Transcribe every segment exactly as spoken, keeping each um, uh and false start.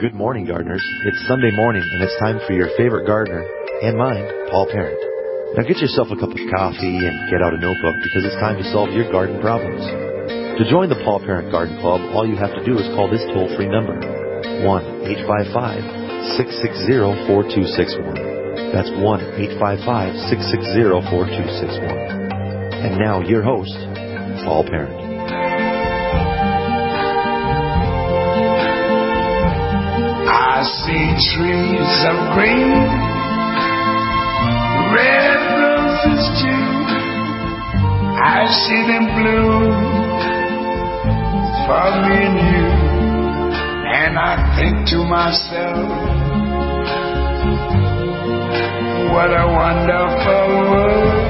Good morning, gardeners. It's Sunday morning, and it's time for your favorite gardener, and mine, Paul Parent. Now get yourself a cup of coffee and get out a notebook because it's time to solve your garden problems. To join the Paul Parent Garden Club, all you have to do is call this toll-free number, one eight five five, six six zero, four two six one. That's one eight five five, six six zero, four two six one. And now, your host, Paul Parent. I see trees of green, red roses too. I see them bloom for me and you. And I think to myself, what a wonderful world.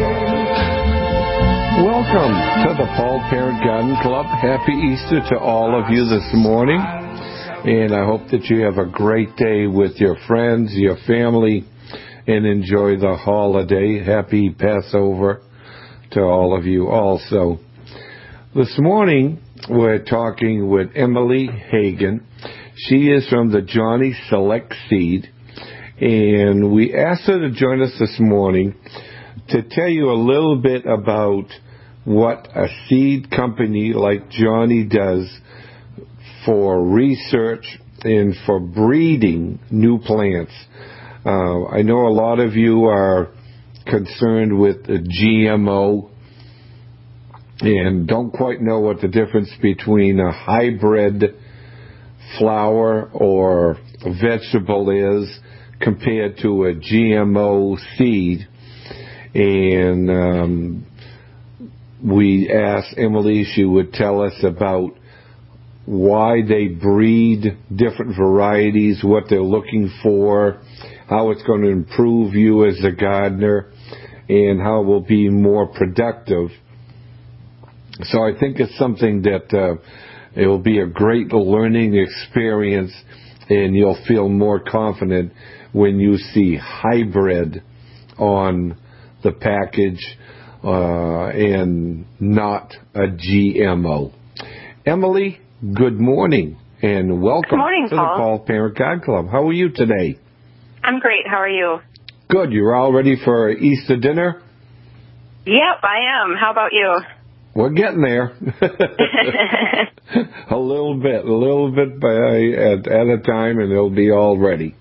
Welcome to the Paul Parent Garden Club. Happy Easter to all of you this morning. And I hope that you have a great day with your friends, your family, and enjoy the holiday. Happy Passover to all of you also. This morning, we're talking with Emily Hagan. She is from the Johnny Select Seed, and we asked her to join us this morning to tell you a little bit about what a seed company like Johnny does for research and for breeding new plants. Uh, I know a lot of you are concerned with the G M O and don't quite know what the difference between a hybrid flower or vegetable is compared to a G M O seed. And um, we asked Emily, she would tell us about why they breed different varieties, what they're looking for, how it's going to improve you as a gardener, and how it will be more productive. So I think it's something that uh, it will be a great learning experience, and you'll feel more confident when you see hybrid on the package uh, and not a G M O. Emily, good morning, and welcome Good morning, to Paul. the Paul Parent Garden Club. How are you today? I'm great. How are you? Good. You're all ready for Easter dinner? Yep, I am. How about you? We're getting there. a little bit, a little bit by, at, at a time, and it'll be all ready.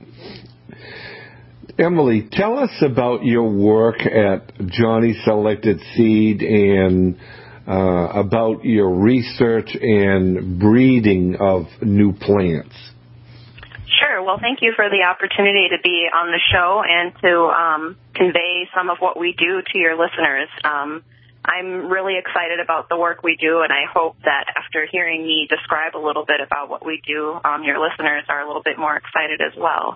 Emily, tell us about your work at Johnny Selected Seed and uh, about your research and breeding of new plants. Sure. Well, thank you for the opportunity to be on the show and to um, convey some of what we do to your listeners. Um, I'm really excited about the work we do, and I hope that after hearing me describe a little bit about what we do, um, your listeners are a little bit more excited as well.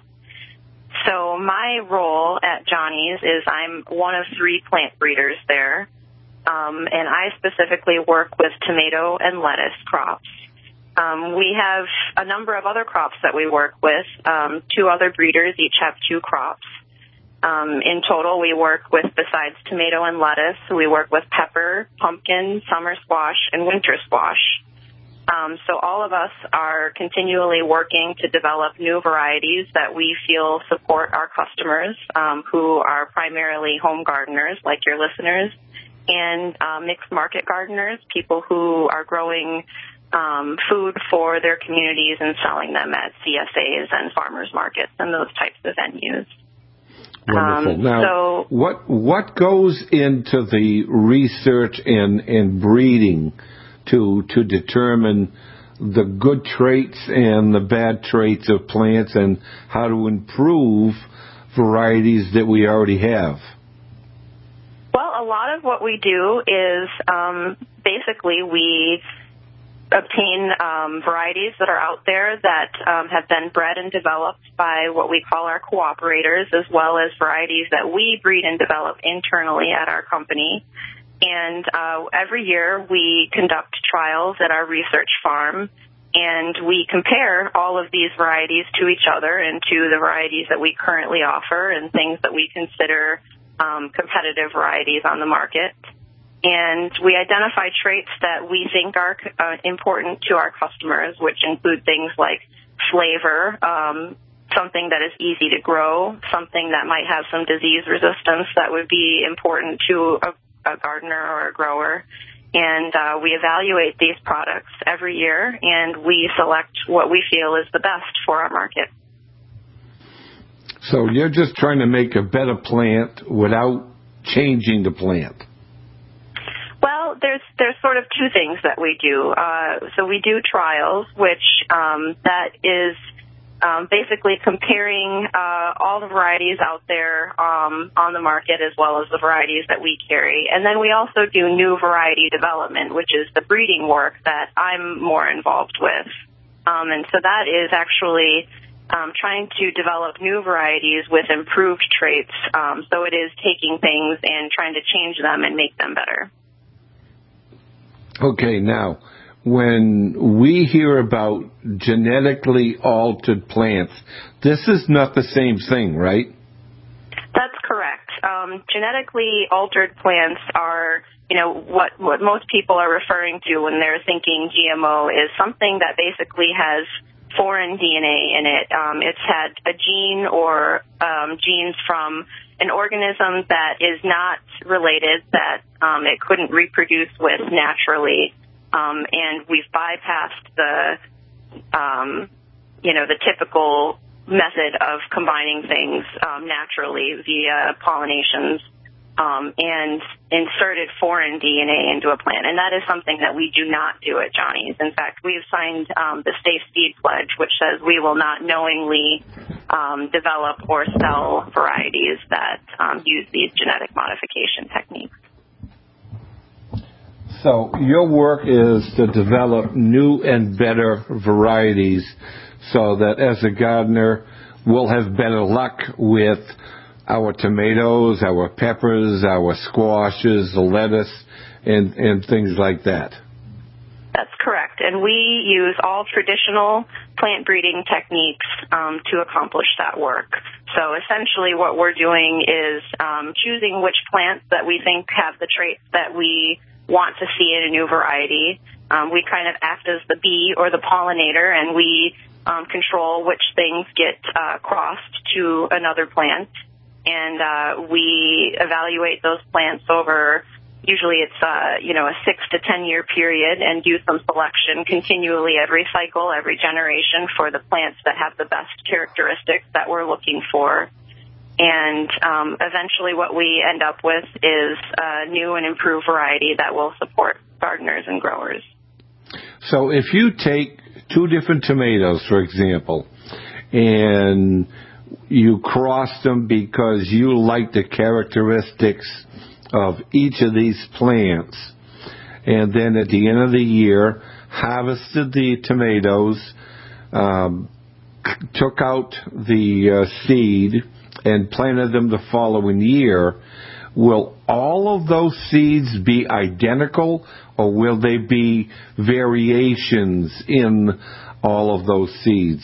So my role at Johnny's is I'm one of three plant breeders there, um, and I specifically work with tomato and lettuce crops. Um, we have a number of other crops that we work with. Um, two other breeders each have two crops. Um, in total, we work with, besides tomato and lettuce, we work with pepper, pumpkin, summer squash, and winter squash. Um, so all of us are continually working to develop new varieties that we feel support our customers, um, who are primarily home gardeners like your listeners, and uh, mixed market gardeners, people who are growing um, food for their communities and selling them at C S As and farmers markets and those types of venues. Wonderful. Um, now, so, what what goes into the research and, and breeding to to determine the good traits and the bad traits of plants and how to improve varieties that we already have? Well, a lot of what we do is um, basically we obtain um, varieties that are out there that um, have been bred and developed by what we call our cooperators, as well as varieties that we breed and develop internally at our company. And uh, every year we conduct trials at our research farm, and we compare all of these varieties to each other and to the varieties that we currently offer and things that we consider um, competitive varieties on the market. And we identify traits that we think are uh, important to our customers, which include things like flavor, um, something that is easy to grow, something that might have some disease resistance that would be important to a, a gardener or a grower. And uh, we evaluate these products every year, and we select what we feel is the best for our market. So you're just trying to make a better plant without changing the plant. Well, there's there's sort of two things that we do. Uh, so we do trials, which um, that is um, basically comparing uh, all the varieties out there um, on the market as well as the varieties that we carry. And then we also do new variety development, which is the breeding work that I'm more involved with. Um, and so that is actually um, trying to develop new varieties with improved traits. Um, so it is taking things and trying to change them and make them better. Okay, now, when we hear about genetically altered plants, this is not the same thing, right? That's correct. Um, genetically altered plants are, you know, what, what most people are referring to when they're thinking G M O is something that basically has foreign D N A in it. Um, it's had a gene or um, genes from an organism that is not related, that um, it couldn't reproduce with naturally, um, and we've bypassed the, um, you know, the typical method of combining things um, naturally via pollinations, um, and inserted foreign D N A into a plant. And that is something that we do not do at Johnny's. In fact, we've signed um, the Safe Seed Pledge, which says we will not knowingly um, develop or sell varieties that um, use these genetic modification techniques. So your work is to develop new and better varieties so that as a gardener, we'll have better luck with our tomatoes, our peppers, our squashes, the lettuce, and, and things like that. That's correct. And we use all traditional plant breeding techniques um, to accomplish that work. So essentially what we're doing is um, choosing which plants that we think have the traits that we want to see in a new variety. Um, we kind of act as the bee or the pollinator, and we um, control which things get uh, crossed to another plant. And uh, we evaluate those plants over, usually it's, uh, you know, a six to ten year period, and do some selection continually every cycle, every generation for the plants that have the best characteristics that we're looking for. And um, eventually what we end up with is a new and improved variety that will support gardeners and growers. So if you take two different tomatoes, for example, and you cross them because you like the characteristics of each of these plants, and then at the end of the year harvested the tomatoes, um, took out the uh, seed and planted them the following year, will all of those seeds be identical, or will they be variations in all of those seeds?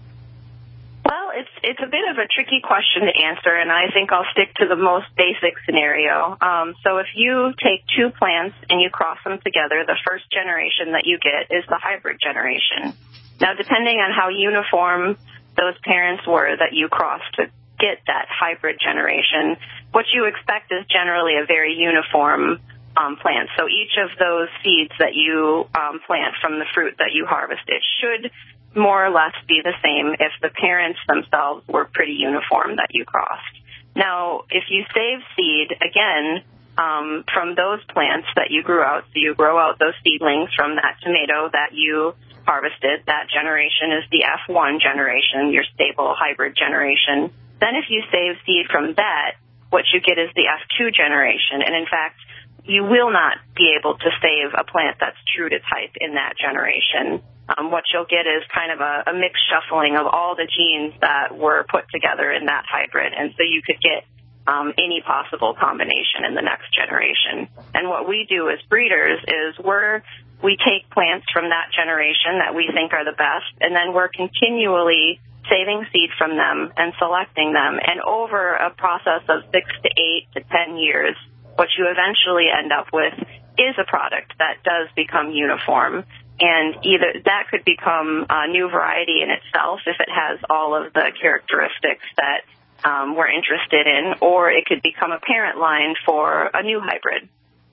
Well, it's it's a bit of a tricky question to answer, and I think I'll stick to the most basic scenario. Um, so if you take two plants and you cross them together, the first generation that you get is the hybrid generation. Now, depending on how uniform those parents were that you crossed to get that hybrid generation, what you expect is generally a very uniform um, plant. So each of those seeds that you um, plant from the fruit that you harvested should more or less be the same if the parents themselves were pretty uniform that you crossed. Now, if you save seed, again, um, from those plants that you grew out, so you grow out those seedlings from that tomato that you harvested, that generation is the F one generation, your stable hybrid generation. Then if you save seed from that, what you get is the F two generation. And in fact, you will not be able to save a plant that's true to type in that generation. Um, what you'll get is kind of a, a mixed shuffling of all the genes that were put together in that hybrid. And so you could get um, any possible combination in the next generation. And what we do as breeders is we're, we take plants from that generation that we think are the best, and then we're continually saving seed from them and selecting them. And over a process of six to eight to ten years, what you eventually end up with is a product that does become uniform. And either that could become a new variety in itself if it has all of the characteristics that um, we're interested in, or it could become a parent line for a new hybrid.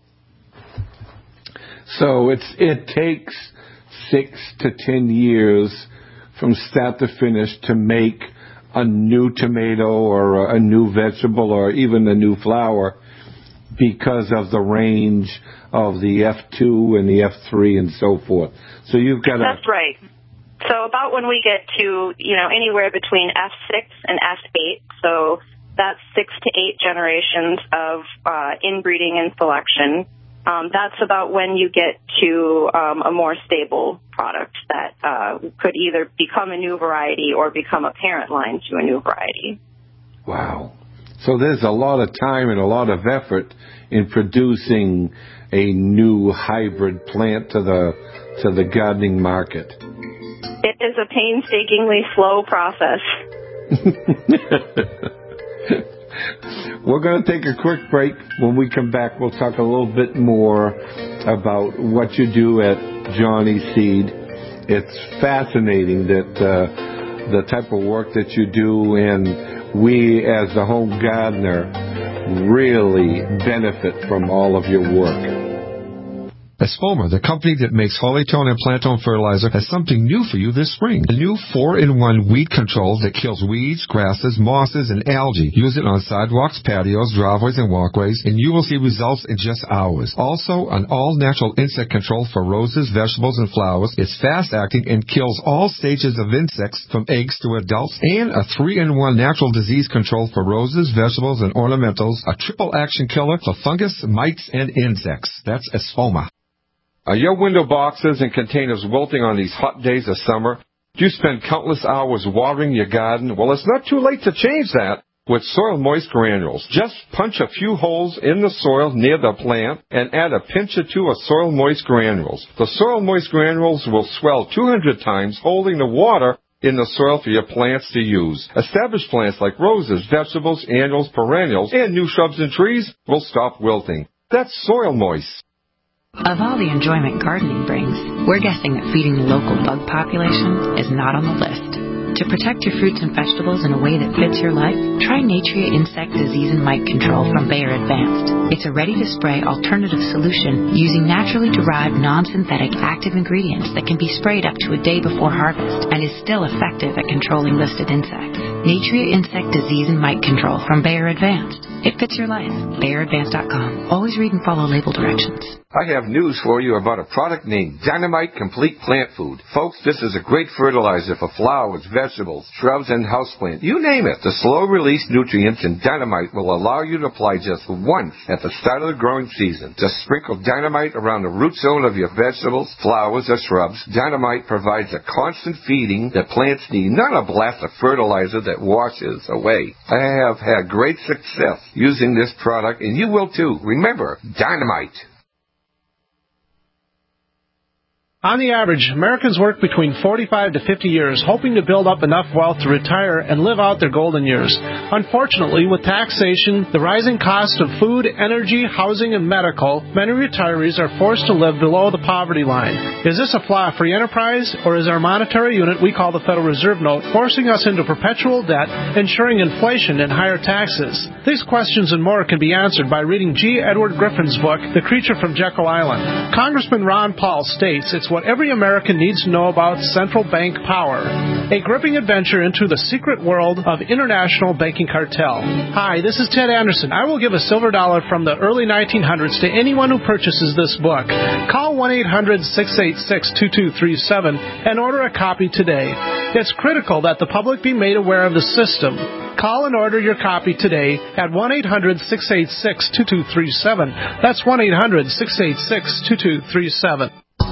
So it's it takes six to ten years from start to finish to make a new tomato or a new vegetable or even a new flower because of the range of the F two and the F three and so forth. So you've got to... That's right. So about when we get to, you know, anywhere between F six and F eight, so that's six to eight generations of uh, inbreeding and selection, um, that's about when you get to um, a more stable product that uh, could either become a new variety or become a parent line to a new variety. Wow. So there's a lot of time and a lot of effort in producing a new hybrid plant to the to the gardening market. It is a painstakingly slow process. We're going to take a quick break. When we come back, we'll talk a little bit more about what you do at Johnny Seed. It's fascinating that uh, the type of work that you do, and we as the home gardener really benefit from all of your work. Espoma, the company that makes Hollytone and Plantone fertilizer, has something new for you this spring. A new four in one weed control that kills weeds, grasses, mosses, and algae. Use it on sidewalks, patios, driveways, and walkways, and you will see results in just hours. Also, an all-natural insect control for roses, vegetables, and flowers. It's fast-acting and kills all stages of insects from eggs to adults. And a three in one natural disease control for roses, vegetables, and ornamentals. A triple-action killer for fungus, mites, and insects. That's Espoma. Are your window boxes and containers wilting on these hot days of summer? Do you spend countless hours watering your garden? Well, it's not too late to change that with Soil Moist Granules. Just punch a few holes in the soil near the plant and add a pinch or two of Soil Moist Granules. The Soil Moist Granules will swell two hundred times, holding the water in the soil for your plants to use. Established plants like roses, vegetables, annuals, perennials, and new shrubs and trees will stop wilting. That's Soil Moist. Of all the enjoyment gardening brings, we're guessing that feeding the local bug population is not on the list. To protect your fruits and vegetables in a way that fits your life, try Natria Insect Disease and Mite Control from Bayer Advanced. It's a ready-to-spray alternative solution using naturally derived non-synthetic active ingredients that can be sprayed up to a day before harvest and is still effective at controlling listed insects. Natria Insect Disease and Mite Control from Bayer Advanced. It fits your life. Bayer Advanced dot com. Always read and follow label directions. I have news for you about a product named Dynamite Complete Plant Food. Folks, this is a great fertilizer for flowers, vegetables, shrubs, and houseplants. You name it. The slow-release nutrients in Dynamite will allow you to apply just once at the start of the growing season. Just sprinkle Dynamite around the root zone of your vegetables, flowers, or shrubs. Dynamite provides a constant feeding that plants need, not a blast of fertilizer that washes away. I have had great success using this product, and you will too. Remember, Dynamite. On the average, Americans work between forty-five to fifty years hoping to build up enough wealth to retire and live out their golden years. Unfortunately, with taxation, the rising cost of food, energy, housing, and medical, many retirees are forced to live below the poverty line. Is this a flaw free enterprise, or is our monetary unit we call the Federal Reserve Note forcing us into perpetual debt, ensuring inflation and higher taxes? These questions and more can be answered by reading G. Edward Griffin's book, The Creature from Jekyll Island. Congressman Ron Paul states it's what every American needs to know about central bank power. A gripping adventure into the secret world of international banking cartel. Hi, this is Ted Anderson. I will give a silver dollar from the early nineteen hundreds to anyone who purchases this book. Call one eight hundred six eight six two two three seven and order a copy today. It's critical that the public be made aware of the system. Call and order your copy today at one eight hundred six eight six two two three seven. That's one eight hundred six eight six two two three seven.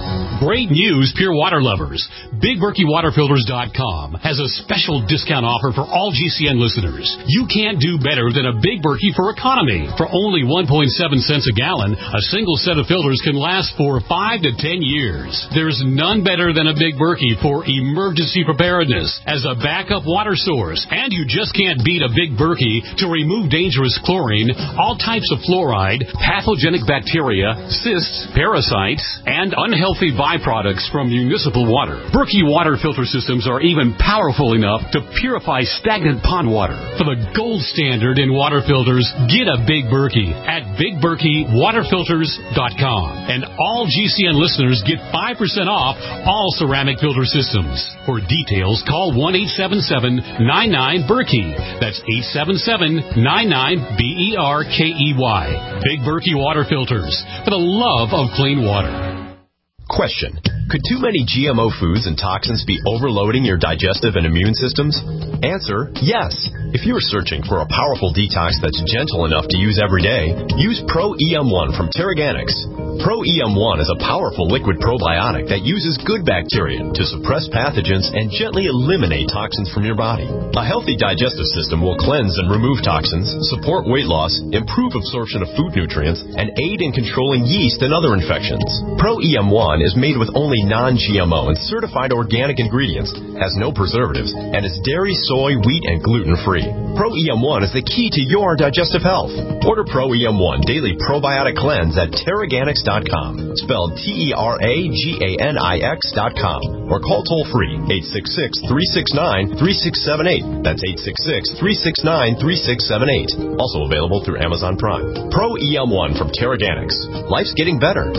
Great news, pure water lovers. Big Berkey Water Filters dot com has a special discount offer for all G C N listeners. You can't do better than a Big Berkey for economy. For only one point seven cents a gallon, a single set of filters can last for five to ten years. There's none better than a Big Berkey for emergency preparedness as a backup water source. And you just can't beat a Big Berkey to remove dangerous chlorine, all types of fluoride, pathogenic bacteria, cysts, parasites, and unhealthy byproducts from municipal water. Berkey water filter systems are even powerful enough to purify stagnant pond water. For the gold standard in water filters, get a Big Berkey at Big Berkey Water Filters dot com. And all G C N listeners get five percent off all ceramic filter systems. For details, call one eight seven seven, nine nine, Berkey. That's eight seven seven, nine nine, B E R K E Y. Big Berkey Water Filters, for the love of clean water. Question. Could too many G M O foods and toxins be overloading your digestive and immune systems? Answer, yes. If you're searching for a powerful detox that's gentle enough to use every day, use Pro E M one from Terraganics. Pro E M one is a powerful liquid probiotic that uses good bacteria to suppress pathogens and gently eliminate toxins from your body. A healthy digestive system will cleanse and remove toxins, support weight loss, improve absorption of food nutrients, and aid in controlling yeast and other infections. Pro E M one is made with only non-G M O and certified organic ingredients, has no preservatives, and is dairy, soy, wheat, and gluten-free. Pro E M one is the key to your digestive health. Order Pro E M one Daily Probiotic Cleanse at Terraganics dot com, spelled T E R A G A N I X dot com, or call toll-free eight six six, three six nine, three six seven eight. That's eight six six, three six nine, three six seven eight. Also available through Amazon Prime. Pro E M one from Terraganics. Life's getting better.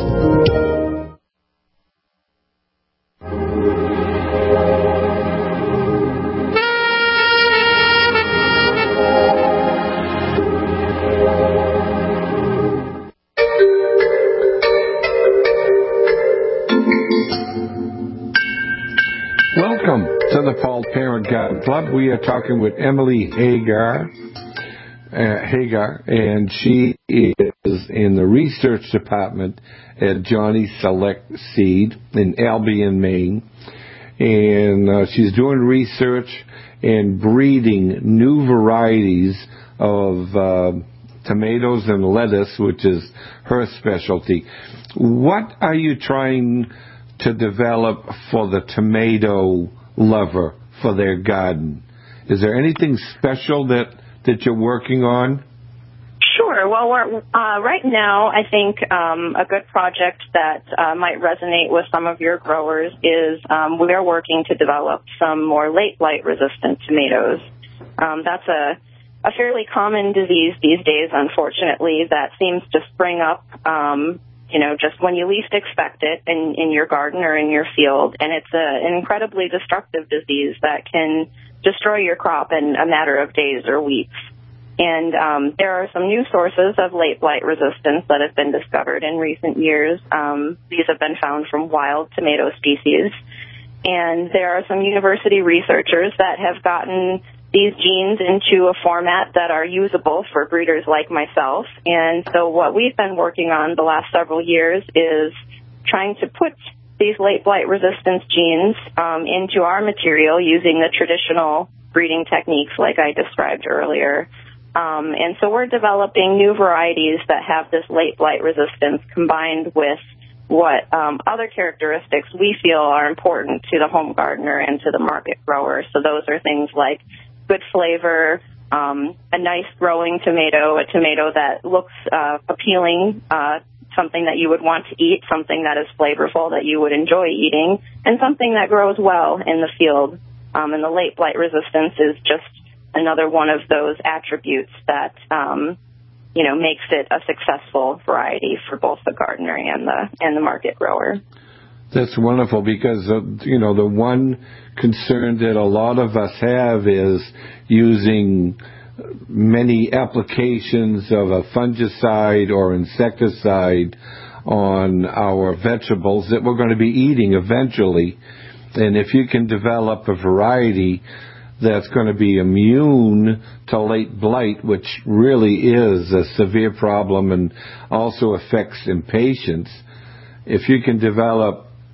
Welcome to the Paul Parent Garden Club. We are talking with Emily Hagar, uh, Hagar, and she is in the research department at Johnny Select Seed in Albion, Maine. And uh, she's doing research and breeding new varieties of uh, tomatoes and lettuce, which is her specialty. What are you trying to develop for the tomato lover for their garden? Is there anything special that, that you're working on? Sure. Well, we're, uh, right now, I think um, a good project that uh, might resonate with some of your growers is um, we are working to develop some more late blight-resistant tomatoes. Um, that's a, a fairly common disease these days, unfortunately, that seems to spring up um you know, just when you least expect it in, in your garden or in your field. And it's a, an incredibly destructive disease that can destroy your crop in a matter of days or weeks. And um, there are some new sources of late blight resistance that have been discovered in recent years. Um, these have been found from wild tomato species. And there are some university researchers that have gotten these genes into a format that are usable for breeders like myself. And so what we've been working on the last several years is trying to put these late blight resistance genes um, into our material using the traditional breeding techniques like I described earlier. Um, and so we're developing new varieties that have this late blight resistance combined with what um, other characteristics we feel are important to the home gardener and to the market grower. So those are things like good flavor, um, a nice growing tomato, a tomato that looks uh, appealing, uh, something that you would want to eat, something that is flavorful that you would enjoy eating, and something that grows well in the field. Um, and the late blight resistance is just another one of those attributes that, um, you know, makes it a successful variety for both the gardener and the and the market grower. That's wonderful because, uh, you know, the one concern that a lot of us have is using many applications of a fungicide or insecticide on our vegetables that we're going to be eating eventually. And if you can develop a variety that's going to be immune to late blight, which really is a severe problem and also affects impatiens, if you can develop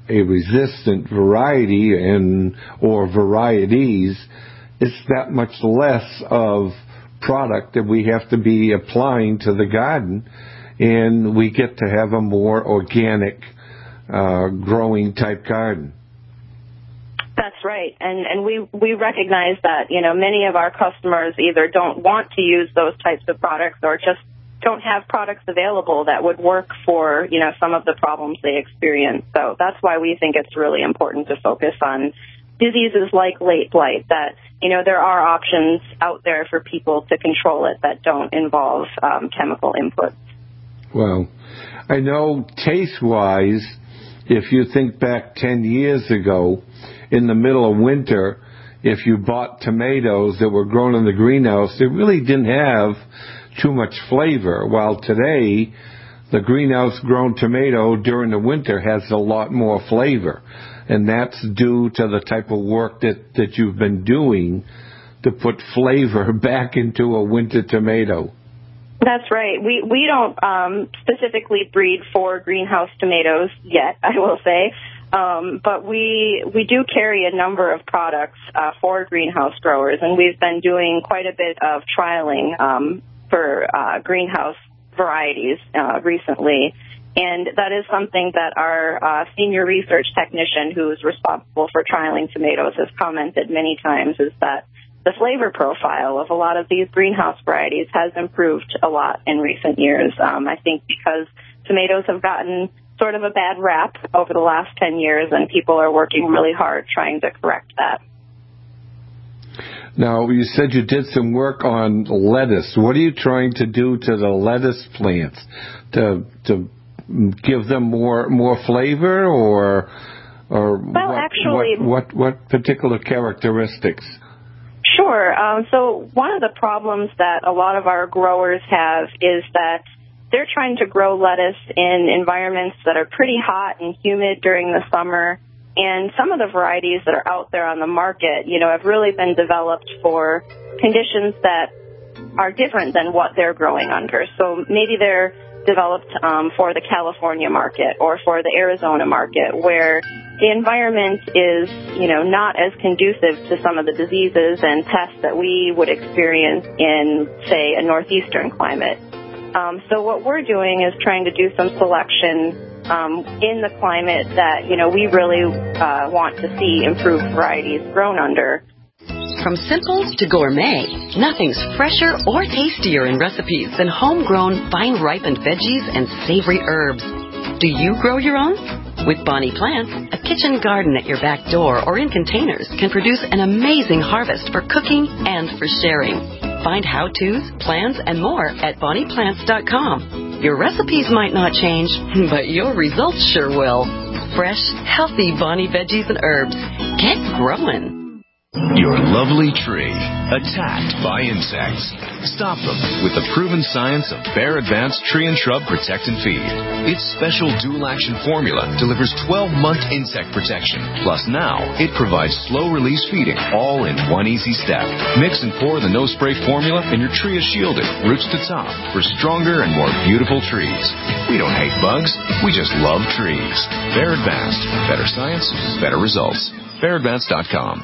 a resistant variety and or varieties, it's that much less of product that we have to be applying to the garden, and we get to have a more organic uh, growing type garden. That's right, and and we we recognize that, you know, many of our customers either don't want to use those types of products or just don't have products available that would work for, you know, some of the problems they experience. So that's why we think it's really important to focus on diseases like late blight, that, you know, there are options out there for people to control it that don't involve um, chemical inputs. Well, I know taste-wise, if you think back ten years ago, in the middle of winter, if you bought tomatoes that were grown in the greenhouse, they really didn't have too much flavor, while today the greenhouse-grown tomato during the winter has a lot more flavor, and that's due to the type of work that, that you've been doing to put flavor back into a winter tomato. That's right. We we don't um, specifically breed for greenhouse tomatoes yet, I will say. Um, but we we do carry a number of products uh, for greenhouse growers, and we've been doing quite a bit of trialing um, for uh, greenhouse varieties uh, recently. And that is something that our uh, senior research technician, who is responsible for trialing tomatoes, has commented many times, is that the flavor profile of a lot of these greenhouse varieties has improved a lot in recent years. Um, I think because tomatoes have gotten sort of a bad rap over the last ten years, and people are working really hard trying to correct that. Now, you said you did some work on lettuce. What are you trying to do to the lettuce plants to to give them more more flavor, or or well, what, actually, what, what what particular characteristics? Sure. Um, so one of the problems that a lot of our growers have is that they're trying to grow lettuce in environments that are pretty hot and humid during the summer. And some of the varieties that are out there on the market, you know, have really been developed for conditions that are different than what they're growing under. So maybe they're developed um, for the California market or for the Arizona market, where the environment is, you know, not as conducive to some of the diseases and pests that we would experience in, say, a northeastern climate. Um, so what we're doing is trying to do some selection um, in the climate that, you know, we really uh, want to see improved varieties grown under. From simple to gourmet, nothing's fresher or tastier in recipes than homegrown, vine-ripened veggies and savory herbs. Do you grow your own? With Bonnie Plants, a kitchen garden at your back door or in containers can produce an amazing harvest for cooking and for sharing. Find how-tos, plans, and more at bonnie plants dot com. Your recipes might not change, but your results sure will. Fresh, healthy Bonnie veggies and herbs. Get growing. Your lovely tree, attacked by insects. Stop them with the proven science of Bayer Advanced Tree and Shrub Protect and Feed. Its special dual-action formula delivers twelve-month insect protection. Plus now, it provides slow-release feeding, all in one easy step. Mix and pour the no-spray formula, and your tree is shielded, roots to top, for stronger and more beautiful trees. We don't hate bugs, we just love trees. Bayer Advanced. Better science, better results. Bayer Advanced dot com.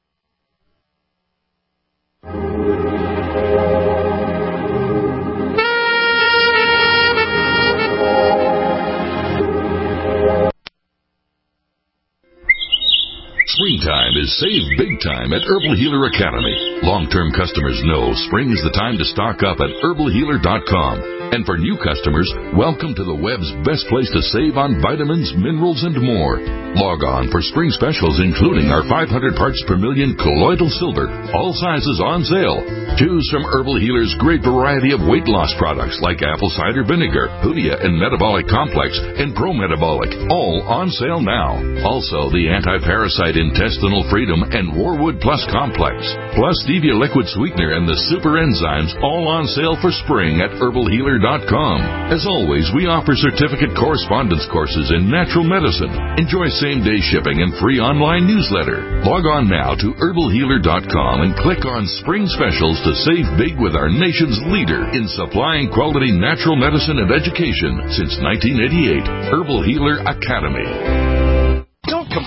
Springtime is save big time at Herbal Healer Academy. Long-term customers know spring is the time to stock up at herbal healer dot com. And for new customers, welcome to the web's best place to save on vitamins, minerals, and more. Log on for spring specials, including our five hundred parts per million colloidal silver, all sizes on sale. Choose from Herbal Healer's great variety of weight loss products like apple cider vinegar, Hoodia and Metabolic Complex, and Pro Metabolic, all on sale now. Also, the anti-parasite Intestinal Freedom and Warwood Plus Complex, plus Stevia Liquid Sweetener and the Super Enzymes, all on sale for spring at herbal healer dot com. As always, we offer certificate correspondence courses in natural medicine. Enjoy same-day shipping and free online newsletter. Log on now to herbal healer dot com and click on Spring Specials to save big with our nation's leader in supplying quality natural medicine and education since nineteen eighty-eight. Herbal Healer Academy.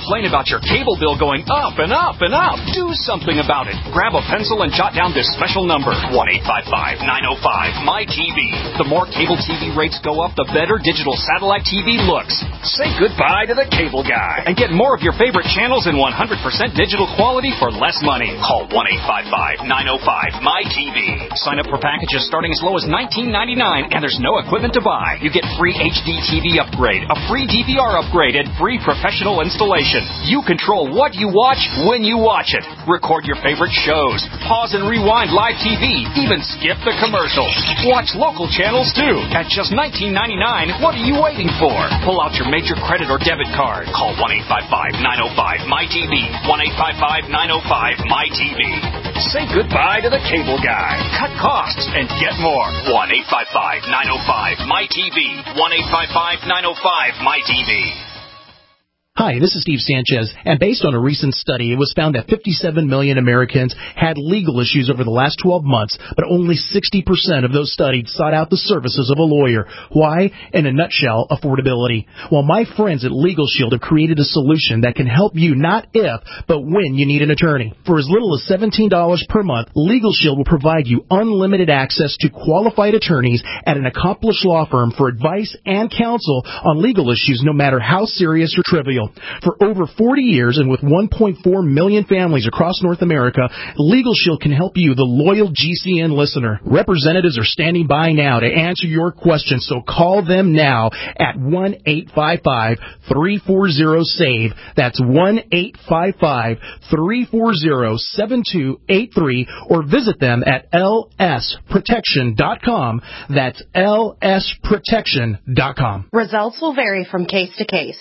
complain about your cable bill going up and up and up. Do something about it. Grab a pencil and jot down this special number, one eight five five, nine oh five, M Y T V. The more cable T V rates go up, the better digital satellite T V looks. Say goodbye to the cable guy and get more of your favorite channels in one hundred percent digital quality for less money. Call one eight five five, nine oh five, M Y T V. Sign up for packages starting as low as nineteen ninety-nine, and there's no equipment to buy. You get free H D T V upgrade, a free D V R upgrade, and free professional installation. You control what you watch when you watch it. Record your favorite shows. Pause and rewind live T V. Even skip the commercials. Watch local channels too. At just nineteen ninety-nine, what are you waiting for? Pull out your major credit or debit card. Call one eight five five, nine oh five, M Y T V. one eight five five, nine oh five, M Y T V. Say goodbye to the cable guy. Cut costs and get more. one eight five five, nine oh five, M Y T V. one eight five five, nine oh five, M Y T V. Hi, this is Steve Sanchez, and based on a recent study, it was found that fifty-seven million Americans had legal issues over the last twelve months, but only sixty percent of those studied sought out the services of a lawyer. Why? In a nutshell, affordability. Well, my friends at Legal Shield have created a solution that can help you not if, but when you need an attorney. For as little as seventeen dollars per month, Legal Shield will provide you unlimited access to qualified attorneys at an accomplished law firm for advice and counsel on legal issues, no matter how serious or trivial. For over forty years and with one point four million families across North America, Legal Shield can help you, the loyal G C N listener. Representatives are standing by now to answer your questions, so call them now at one eight five five, three four zero, S A V E. That's one eight five five, three four zero, seven two eight three, or visit them at L S protection dot com. That's L S protection dot com. Results will vary from case to case.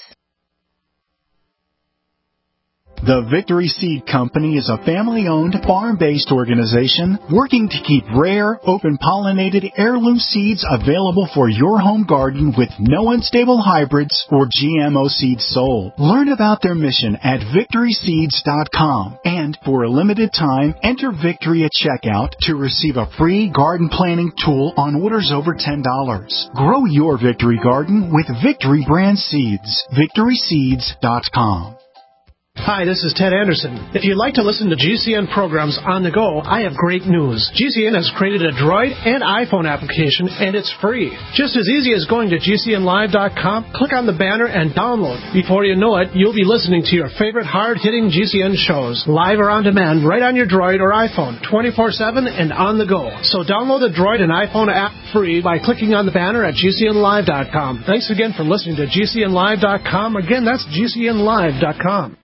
The Victory Seed Company is a family-owned, farm-based organization working to keep rare, open-pollinated heirloom seeds available for your home garden with no unstable hybrids or G M O seeds sold. Learn about their mission at victory seeds dot com, and for a limited time, enter Victory at checkout to receive a free garden planting tool on orders over ten dollars. Grow your Victory garden with Victory brand seeds. victory seeds dot com. Hi, this is Ted Anderson. If you'd like to listen to G C N programs on the go, I have great news. G C N has created a Droid and iPhone application, and it's free. Just as easy as going to G C N live dot com, click on the banner, and download. Before you know it, you'll be listening to your favorite hard-hitting G C N shows, live or on demand, right on your Droid or iPhone, twenty-four seven and on the go. So download the Droid and iPhone app free by clicking on the banner at G C N live dot com. Thanks again for listening to G C N live dot com. Again, that's G C N live dot com.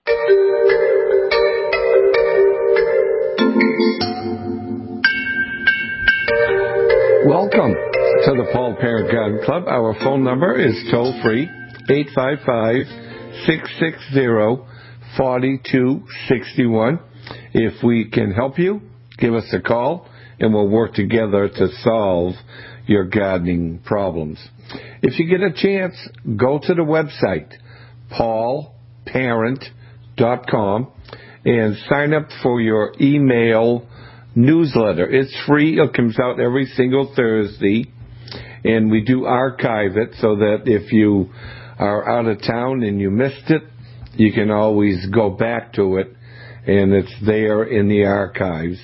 Welcome to the Paul Parent Garden Club. Our phone number is toll free, eight five five, six six zero, four two six one. If we can help you, give us a call and we'll work together to solve your gardening problems. If you get a chance, go to the website, paul parent dot com, and sign up for your email newsletter. It's free. It comes out every single Thursday, and we do archive it so that if you are out of town and you missed it, you can always go back to it, and it's there in the archives.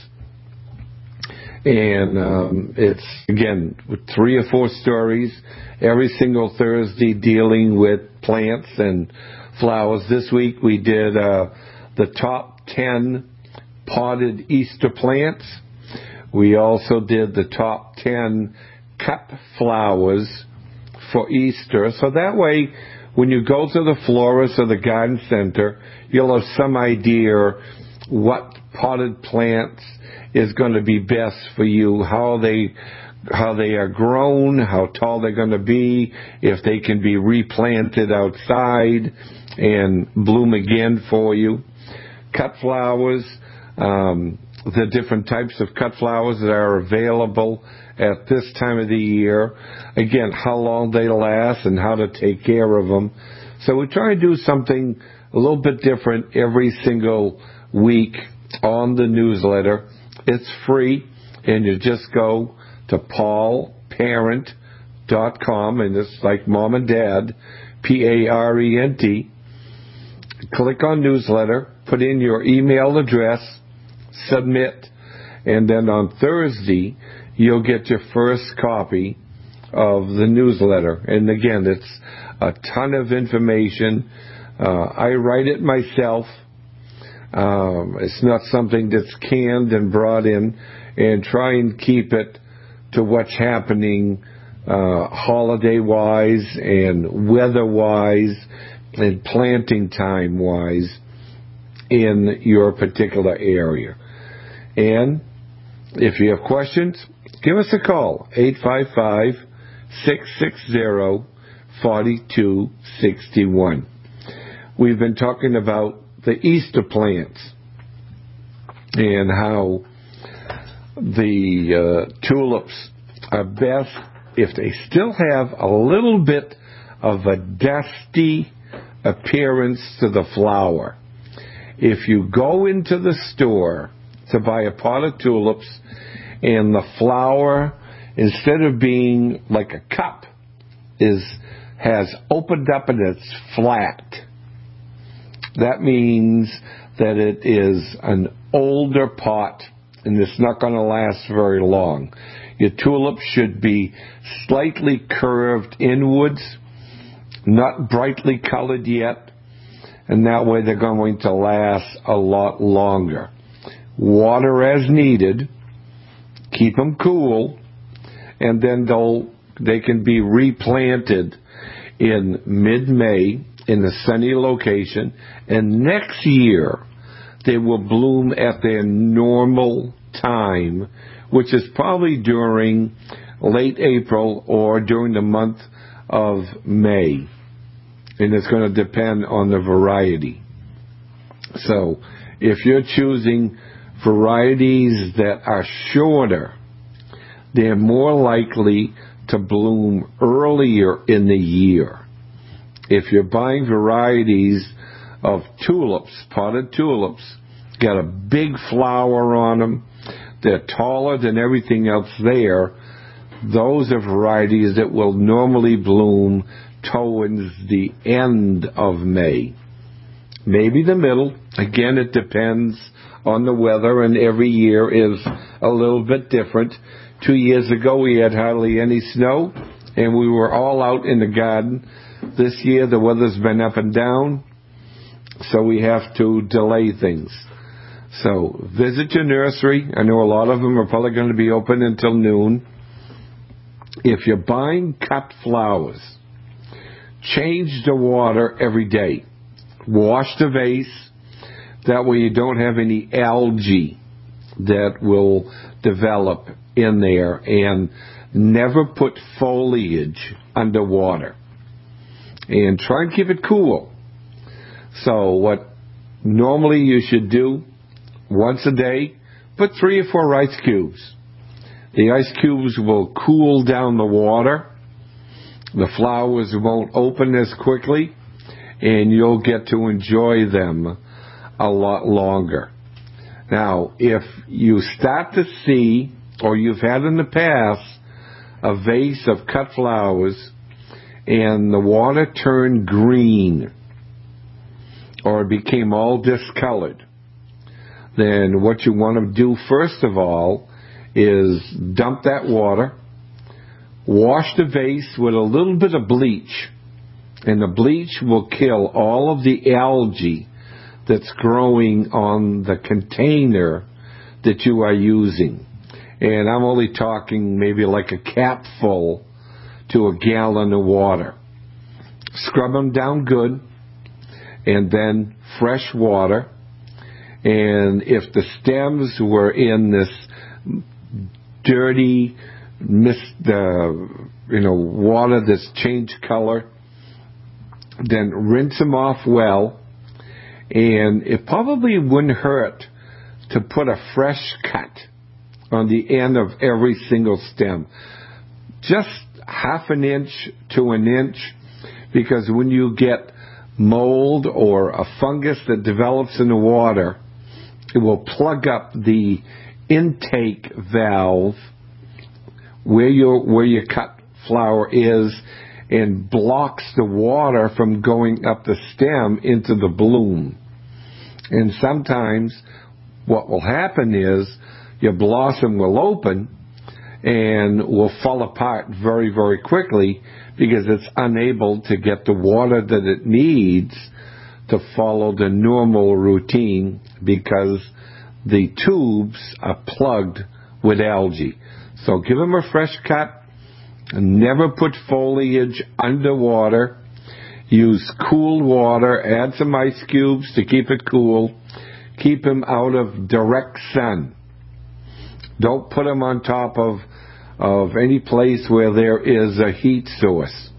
And um, it's, again, with three or four stories every single Thursday dealing with plants and flowers. This week we did uh, the top ten potted Easter plants. We also did the top ten cut flowers for Easter. So that way, when you go to the florist or the garden center, you'll have some idea what potted plants is going to be best for you, how they how they are grown, how tall they're going to be, if they can be replanted outside and bloom again for you. Cut flowers, um, the different types of cut flowers that are available at this time of the year. Again, how long they last and how to take care of them. So we try to do something a little bit different every single week on the newsletter. It's free, and you just go to paul parent dot com, and it's like mom and dad, P A R E N T. click on newsletter, put in your email address, submit, and then on Thursday, you'll get your first copy of the newsletter. And again, it's a ton of information. Uh, I write it myself. Um, it's not something that's canned and brought in, and try and keep it to what's happening uh, holiday-wise and weather-wise and planting time-wise in your particular area. And if you have questions, give us a call, eight five five, six six zero, four two six one. We've been talking about the Easter plants and how the uh, tulips are best if they still have a little bit of a dusty appearance to the flower. If you go into the store to buy a pot of tulips and the flower, instead of being like a cup, is has opened up and it's flat, that means that it is an older pot and it's not going to last very long. Your tulips should be slightly curved inwards, not brightly colored yet, and that way they're going to last a lot longer. Water as needed, keep them cool, and then they'll they can be replanted in mid-May in a sunny location, and next year they will bloom at their normal time, which is probably during late April or during the month of May. And it's going to depend on the variety. So if you're choosing varieties that are shorter, they're more likely to bloom earlier in the year. If you're buying varieties of tulips, potted tulips, got a big flower on them, they're taller than everything else there, those are varieties that will normally bloom towards the end of May. Maybe the middle. Again, it depends on the weather, and every year is a little bit different. Two years ago, we had hardly any snow, and we were all out in the garden. This year, the weather's been up and down, so we have to delay things. So visit your nursery. I know a lot of them are probably going to be open until noon. If you're buying cut flowers, change the water every day. Wash the vase. That way you don't have any algae that will develop in there. And never put foliage underwater. And try and keep it cool. So what normally you should do, once a day, put three or four ice cubes. The ice cubes will cool down the water. The flowers won't open as quickly, and you'll get to enjoy them a lot longer. Now, if you start to see, or you've had in the past, a vase of cut flowers, and the water turned green, or became all discolored, then what you want to do first of all is dump that water, wash the vase with a little bit of bleach, and the bleach will kill all of the algae that's growing on the container that you are using. And I'm only talking maybe like a capful to a gallon of water. Scrub them down good, and then fresh water. And if the stems were in this dirty, mist, uh, you know, water that's changed color, then rinse them off well. And it probably wouldn't hurt to put a fresh cut on the end of every single stem. Just half an inch to an inch, because when you get mold or a fungus that develops in the water, it will plug up the intake valve where your where your cut flower is, and blocks the water from going up the stem into the bloom. And sometimes what will happen is your blossom will open and will fall apart very, very quickly because it's unable to get the water that it needs to follow the normal routine because the tubes are plugged with algae. So give them a fresh cut. Never put foliage underwater. Use cool water. Add some ice cubes to keep it cool. Keep them out of direct sun. Don't put them on top of, of any place where there is a heat source.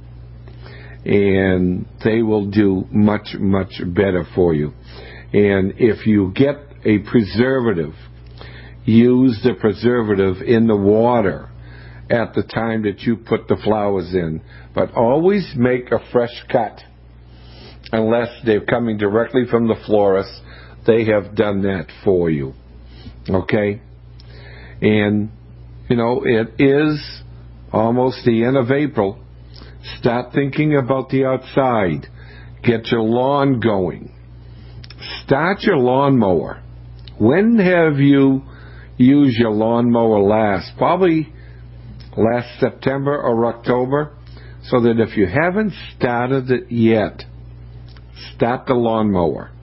And they will do much, much better for you. And if you get a preservative, use the preservative in the water at the time that you put the flowers in. But always make a fresh cut. Unless they're coming directly from the florist, they have done that for you. Okay? And, you know, it is almost the end of April. Start thinking about the outside. Get your lawn going. Start your lawnmower. When have you used your lawnmower last? Probably last September or October. So that if you haven't started it yet, start the lawnmower.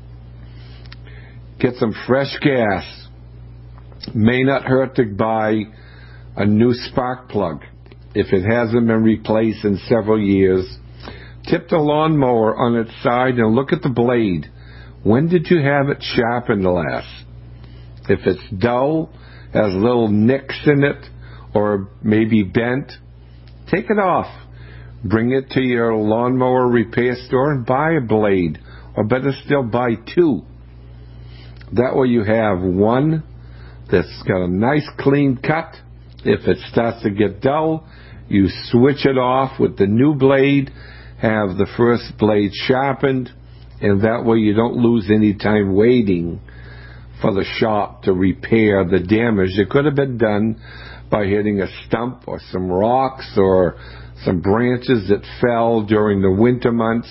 Get some fresh gas. May not hurt to buy a new spark plug if it hasn't been replaced in several years. Tip the lawnmower on its side and look at the blade. When did you have it sharpened last? If it's dull, has little nicks in it, or maybe bent, take it off. Bring it to your lawnmower repair store and buy a blade, or better still, buy two. That way you have one that's got a nice clean cut. If it starts to get dull, you switch it off with the new blade, have the first blade sharpened, and that way you don't lose any time waiting for the shop to repair the damage that could have been done by hitting a stump or some rocks or some branches that fell during the winter months,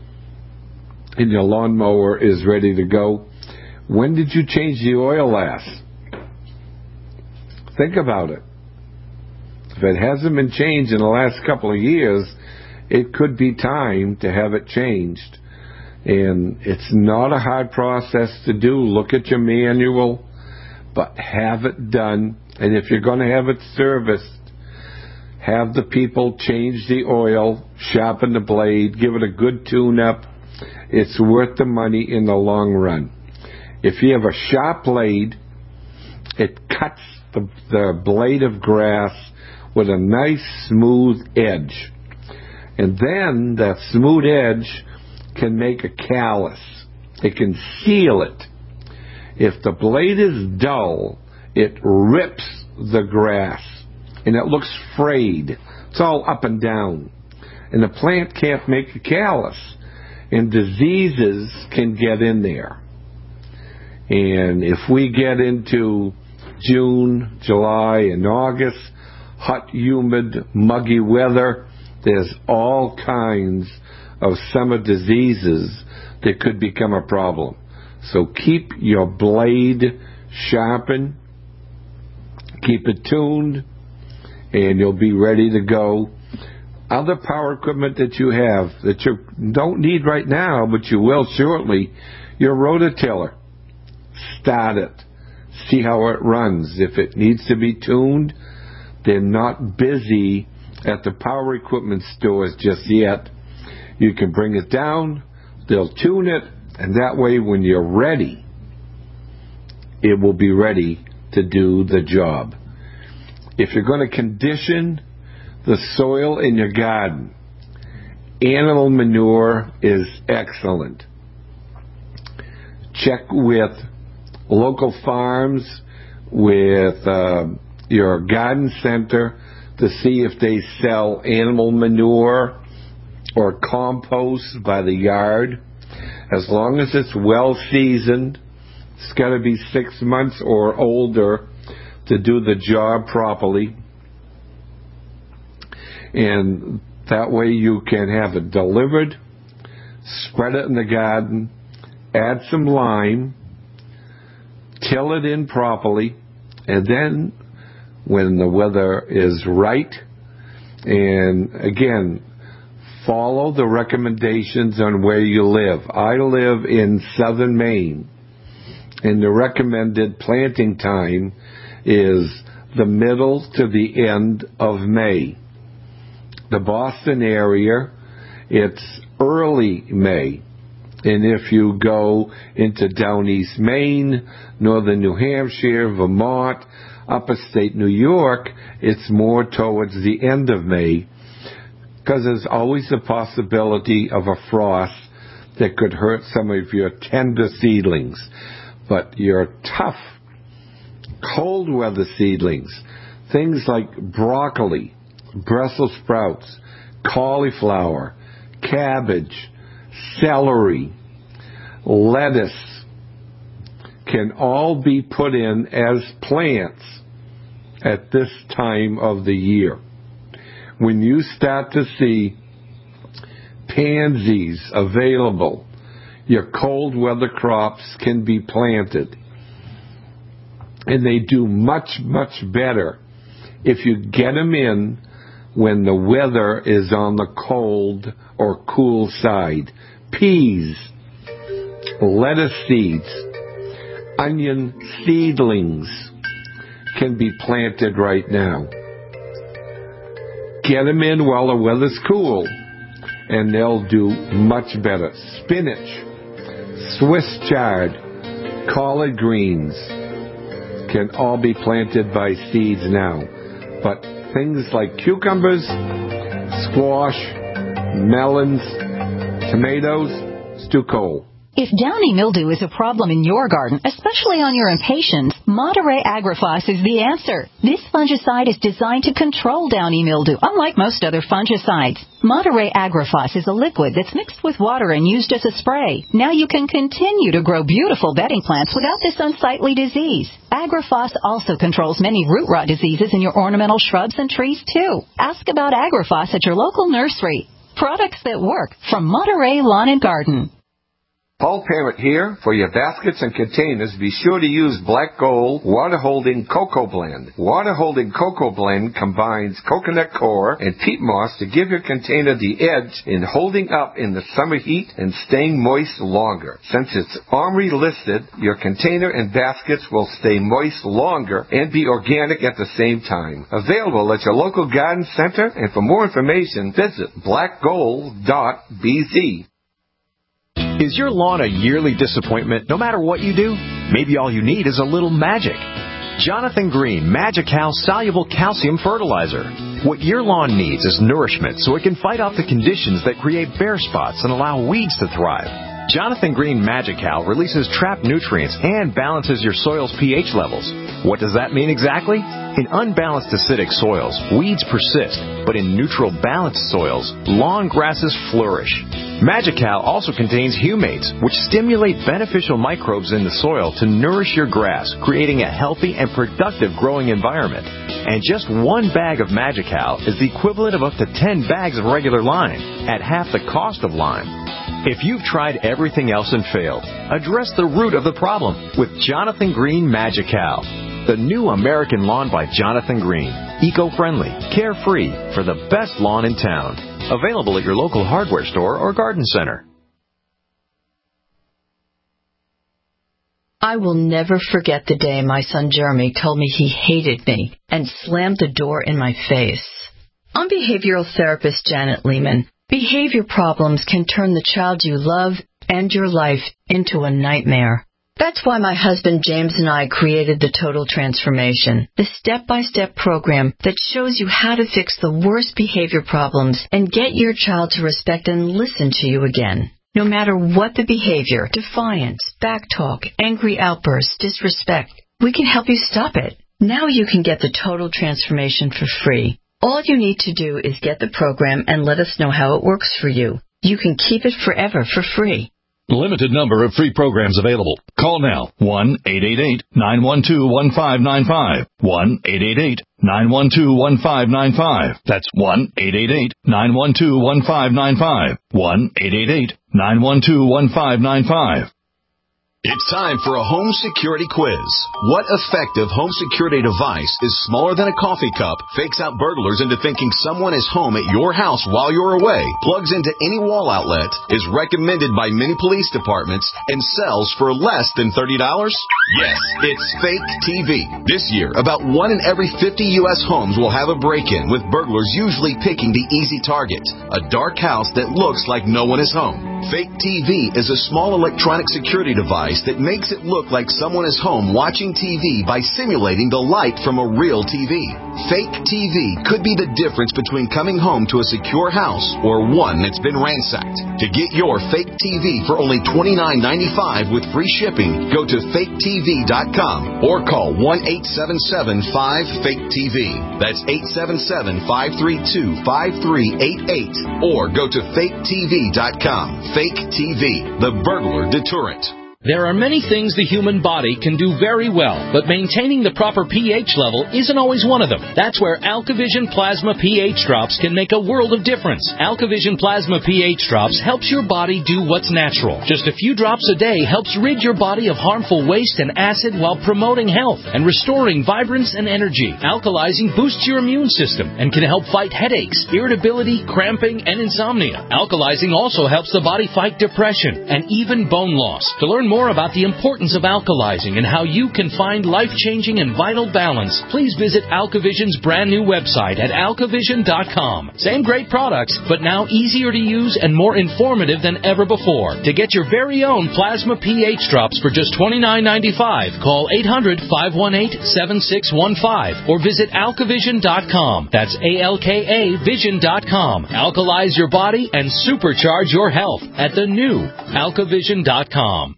and your lawnmower is ready to go. When did you change the oil last? Think about it. If it hasn't been changed in the last couple of years, it could be time to have it changed. And it's not a hard process to do. Look at your manual, but have it done. And if you're going to have it serviced, have the people change the oil, sharpen the blade, give it a good tune-up. It's worth the money in the long run. If you have a sharp blade, it cuts the, the blade of grass with a nice smooth edge. And then that smooth edge can make a callus. It can seal it. If the blade is dull, it rips the grass and it looks frayed. It's all up and down. And the plant can't make a callus. And diseases can get in there. And if we get into June, July, and August, hot, humid, muggy weather, there's all kinds of summer diseases that could become a problem. So keep your blade sharpened, keep it tuned, and you'll be ready to go. Other power equipment that you have that you don't need right now, but you will shortly, your rototiller. Start it. See how it runs. If it needs to be tuned, they're not busy at the power equipment stores just yet. You can bring it down, they'll tune it, and that way when you're ready, it will be ready to do the job. If you're going to condition the soil in your garden, animal manure is excellent. Check with local farms, with uh, your garden center to see if they sell animal manure or compost by the yard. As long as it's well seasoned, it's got to be six months or older to do the job properly. And That way you can have it delivered, spread it in the garden, add some lime, till it in properly, and then when the weather is right, and again, follow the recommendations on where you live. I live in southern Maine, and the recommended planting time is the middle to the end of May. The Boston area, it's early May. And if you go into down East Maine, northern New Hampshire, Vermont, upstate New York, it's more towards the end of May, because there's always the possibility of a frost that could hurt some of your tender seedlings. But your tough, cold weather seedlings, things like broccoli, Brussels sprouts, cauliflower, cabbage, celery, lettuce, can all be put in as plants at this time of the year. When you start to see pansies available, your cold weather crops can be planted. And they do much, much better if you get them in when the weather is on the cold or cool side. Peas, lettuce seeds, onion seedlings can be planted right now. Get them in while the weather's cool, and they'll do much better. Spinach, Swiss chard, collard greens can all be planted by seeds now. But things like cucumbers, squash, melons, tomatoes, it's too cold. If downy mildew is a problem in your garden, especially on your impatiens, Monterey Agrifos is the answer. This fungicide is designed to control downy mildew, unlike most other fungicides. Monterey Agrifos is a liquid that's mixed with water and used as a spray. Now you can continue to grow beautiful bedding plants without this unsightly disease. Agrifos also controls many root rot diseases in your ornamental shrubs and trees, too. Ask about Agrifos at your local nursery. Products that work from Monterey Lawn and Garden. Paul Parent here. For your baskets and containers, be sure to use Black Gold Water-Holding Cocoa Blend. Water-Holding Cocoa Blend combines coconut coir and peat moss to give your container the edge in holding up in the summer heat and staying moist longer. Since it's OMRI listed, your container and baskets will stay moist longer and be organic at the same time. Available at your local garden center, and for more information, visit black gold dot b z. Is your lawn a yearly disappointment no matter what you do? Maybe all you need is a little magic. Jonathan Green Magical Soluble Calcium Fertilizer. What your lawn needs is nourishment so it can fight off the conditions that create bare spots and allow weeds to thrive. Jonathan Green Magical releases trapped nutrients and balances your soil's pH levels. What does that mean exactly? In unbalanced acidic soils, weeds persist, but in neutral balanced soils, lawn grasses flourish. Magical also contains humates, which stimulate beneficial microbes in the soil to nourish your grass, creating a healthy and productive growing environment. And just one bag of Magical is the equivalent of up to ten bags of regular lime, at half the cost of lime. If you've tried everything else and failed, address the root of the problem with Jonathan Green Magical. The new American lawn by Jonathan Green. Eco-friendly, carefree, for the best lawn in town. Available at your local hardware store or garden center. I will never forget the day my son Jeremy told me he hated me and slammed the door in my face. I'm behavioral therapist Janet Lehman. Behavior problems can turn the child you love and your life into a nightmare. That's why my husband James and I created the Total Transformation, the step-by-step program that shows you how to fix the worst behavior problems and get your child to respect and listen to you again. No matter what the behavior, defiance, backtalk, angry outbursts, disrespect, we can help you stop it. Now you can get the Total Transformation for free. All you need to do is get the program and let us know how it works for you. You can keep it forever for free. Limited number of free programs available. Call now. one eight eight eight, nine one two, one five nine five. one eight eight eight, nine one two, one five nine five. That's one eight eight eight, nine one two, one five nine five. one eight eight eight, nine one two, one five nine five. It's time for a home security quiz. What effective home security device is smaller than a coffee cup, fakes out burglars into thinking someone is home at your house while you're away, plugs into any wall outlet, is recommended by many police departments, and sells for less than thirty dollars? Yes, it's Fake T V. This year, about one in every fifty U S homes will have a break-in, with burglars usually picking the easy target, a dark house that looks like no one is home. Fake T V is a small electronic security device that makes it look like someone is home watching T V by simulating the light from a real T V. Fake T V could be the difference between coming home to a secure house or one that's been ransacked. To get your fake T V for only twenty-nine ninety-five with free shipping, go to fake T V dot com or call one eight seven seven, five, fake T V. That's eight seven seven, five three two, five three eight eight or go to fake T V dot com. Fake T V, the burglar deterrent. There are many things the human body can do very well, but maintaining the proper pH level isn't always one of them. That's where AlkaVision Plasma pH Drops can make a world of difference. AlkaVision Plasma pH Drops helps your body do what's natural. Just a few drops a day helps rid your body of harmful waste and acid while promoting health and restoring vibrance and energy. Alkalizing boosts your immune system and can help fight headaches, irritability, cramping, and insomnia. Alkalizing also helps the body fight depression and even bone loss. To learn more about the importance of alkalizing and how you can find life-changing and vital balance, please visit AlkaVision's brand new website at alkavision dot com. Same great products, but now easier to use and more informative than ever before. To get your very own Plasma pH Drops for just twenty-nine ninety-five, call eight hundred, five one eight, seven six one five or visit alkavision dot com. That's A L K A vision dot com. Alkalize your body and supercharge your health at the new alkavision dot com.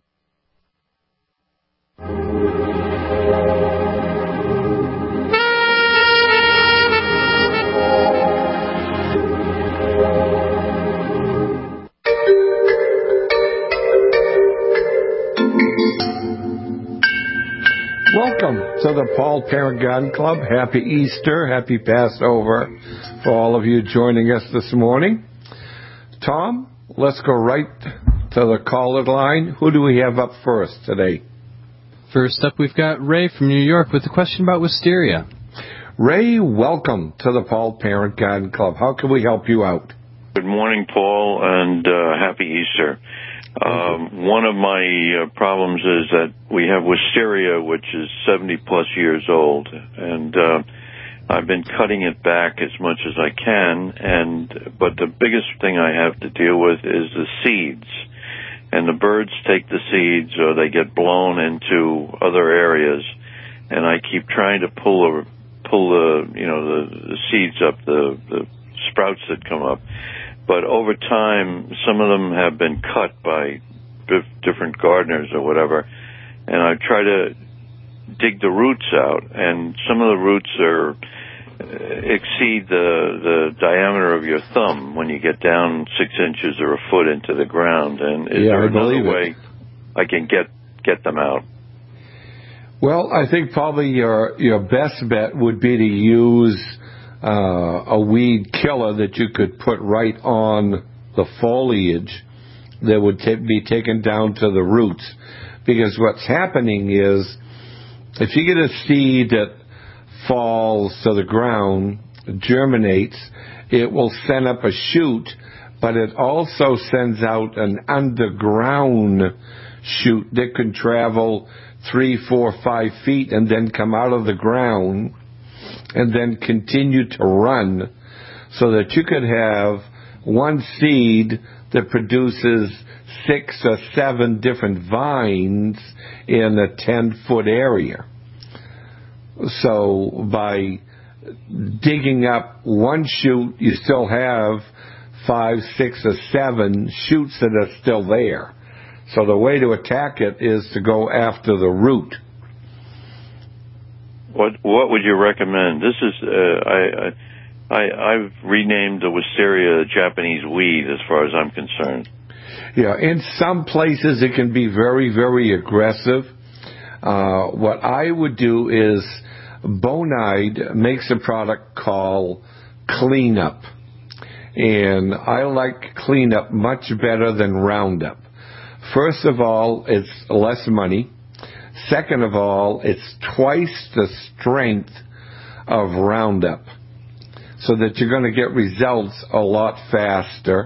Welcome to the Paul Parent Garden Club. Happy Easter, happy Passover for all of you joining us this morning. Tom, let's go right to the caller line. Who do we have up first today? First up, we've got Ray from New York with a question about wisteria. Ray, welcome to the Paul Parent Garden Club. How can we help you out? Good morning, Paul, and uh, happy Easter. Um, one of my uh, problems is that we have wisteria, which is seventy plus years old, and uh, I've been cutting it back as much as I can. And but the biggest thing I have to deal with is the seeds, and the birds take the seeds or they get blown into other areas, and I keep trying to pull the pull the you know the, the seeds up, the the sprouts that come up. But over time, some of them have been cut by different gardeners or whatever, and I try to dig the roots out, and some of the roots are exceed the the diameter of your thumb when you get down six inches or a foot into the ground. And is yeah, there I another believe way it. I can get get them out? Well, I think probably your your best bet would be to use Uh, a weed killer that you could put right on the foliage that would t- be taken down to the roots. Because what's happening is, if you get a seed that falls to the ground, germinates, it will send up a shoot, but it also sends out an underground shoot that can travel three, four, five feet and then come out of the ground and then continue to run, so that you could have one seed that produces six or seven different vines in a ten-foot area. So by digging up one shoot, you still have five, six, or seven shoots that are still there. So the way to attack it is to go after the root. What what would you recommend? This is uh, I, I I've renamed the wisteria Japanese weed as far as I'm concerned. Yeah, in some places it can be very, very aggressive. Uh, what I would do is Bonide makes a product called Cleanup. And I like Cleanup much better than Roundup. First of all, it's less money. Second of all, it's twice the strength of Roundup, so that you're going to get results a lot faster,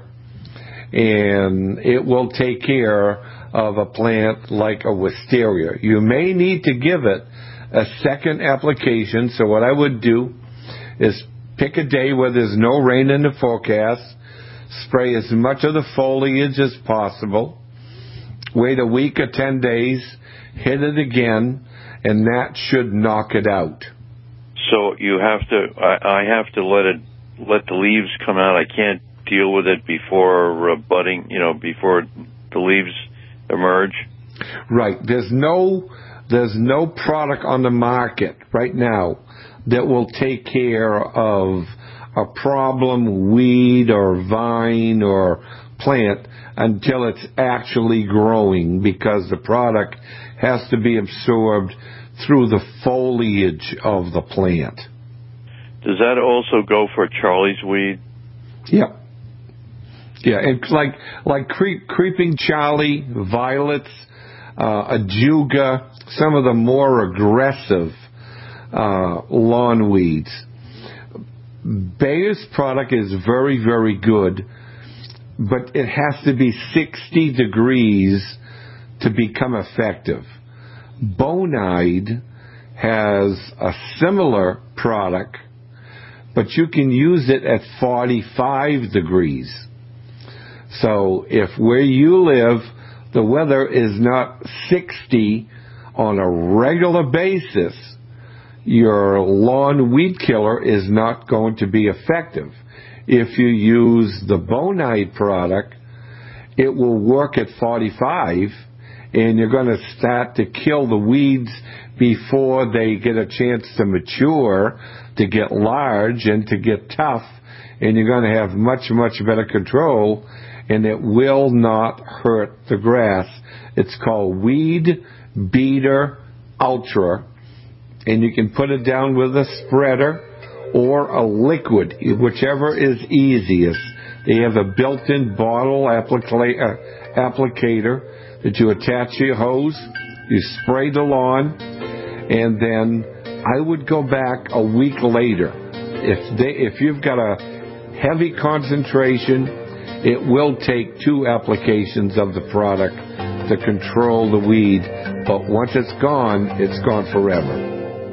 and it will take care of a plant like a wisteria. You may need to give it a second application, so what I would do is pick a day where there's no rain in the forecast, spray as much of the foliage as possible, wait a week or ten days, hit it again, and that should knock it out. So you have to, I, I have to let it, let the leaves come out. I can't deal with it before uh, budding, you know, before the leaves emerge. Right. There's no, there's no product on the market right now that will take care of a problem weed or vine or plant until it's actually growing, because the product has to be absorbed through the foliage of the plant. Does that also go for Charlie's weed? Yeah. Yeah, and like like creep, creeping Charlie, violets, uh, ajuga, some of the more aggressive uh, lawn weeds. Bayer's product is very, very good, but it has to be sixty degrees to become effective. Bonide has a similar product, but you can use it at forty-five degrees. So if where you live, the weather is not sixty on a regular basis, your lawn weed killer is not going to be effective. If you use the Bonide product, it will work at forty-five, and you're going to start to kill the weeds before they get a chance to mature, to get large, and to get tough, and you're going to have much, much better control, and it will not hurt the grass. It's called Weed Beater Ultra, and you can put it down with a spreader or a liquid, whichever is easiest. They have a built-in bottle applica- uh, applicator that you attach to your hose. You spray the lawn, and then I would go back a week later. If they, if you've got a heavy concentration, it will take two applications of the product to control the weed, but once it's gone, it's gone forever.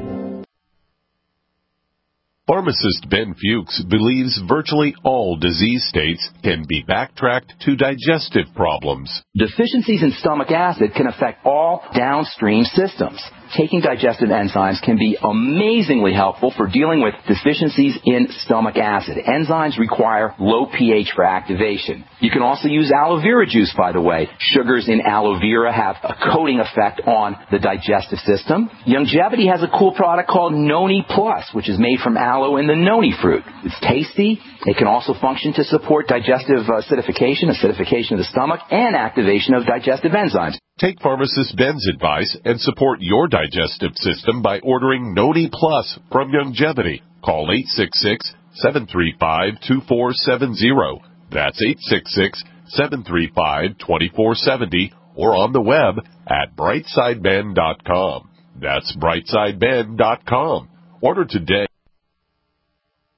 Pharmacist Ben Fuchs believes virtually all disease states can be backtracked to digestive problems. Deficiencies in stomach acid can affect all downstream systems. Taking digestive enzymes can be amazingly helpful for dealing with deficiencies in stomach acid. Enzymes require low pH for activation. You can also use aloe vera juice, by the way. Sugars in aloe vera have a coating effect on the digestive system. Youngevity has a cool product called Noni Plus, which is made from aloe and the noni fruit. It's tasty. It can also function to support digestive acidification, acidification of the stomach, and activation of digestive enzymes. Take pharmacist Ben's advice and support your digestive system by ordering Noni Plus from Youngevity. Call eight six six, seven three five, two four seven zero. That's eight six six, seven three five, two four seven zero, or on the web at brightside ben dot com. That's brightside ben dot com. Order today.